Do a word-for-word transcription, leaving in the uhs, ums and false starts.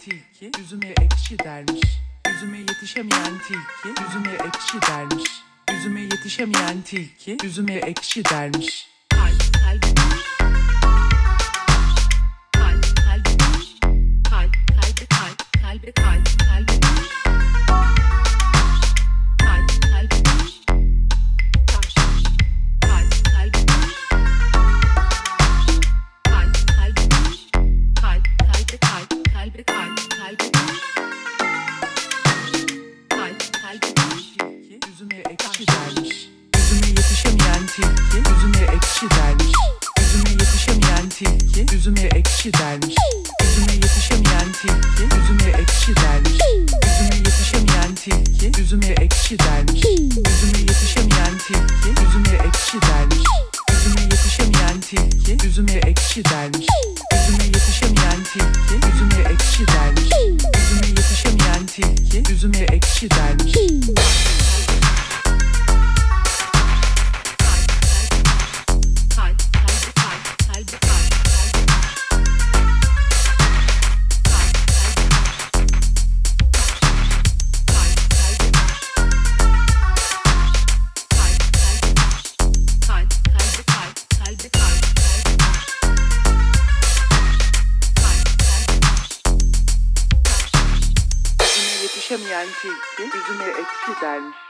tilki üzüme ekşi dermiş. Üzüme yetişemeyen tilki üzüme ekşi dermiş. Üzüme yetişemeyen tilki üzüme ekşi dermiş. Kalp, kalbe koş. Kalp, kalbe koş. Kalp, kalbe kalp, kalbe kalp, kalbe koş. Kalp, kalbe koş. Koş. Kalp, kalbe koş. Kalp, kalbe koş. Kalp, kalbe kalp, kalbe kalp, kalbe koş. Kalp, kalbe koş. Tilki üzüme ekşi dermiş. Üzüme yetişemeyen tilki üzüme ekşi dermiş. Üzüme yetişemeyen tilki üzüme ekşi dermiş. Üzüme yetişemeyen tilki üzüme ekşi dermiş. Üzüme yetişemeyen tilki üzüme ekşi dermiş. Üzüme yetişemeyen tilki üzüme ekşi dermiş. Üzüme yetişemeyen tilki üzüme ekşi dermiş. Üzüme yetişemeyen tilki üzüme ekşi dermiş. Üzüme yetişemeyen tilki üzüme ekşi dermiş. Yetişemeyen tilki üzüme ekşi dermiş.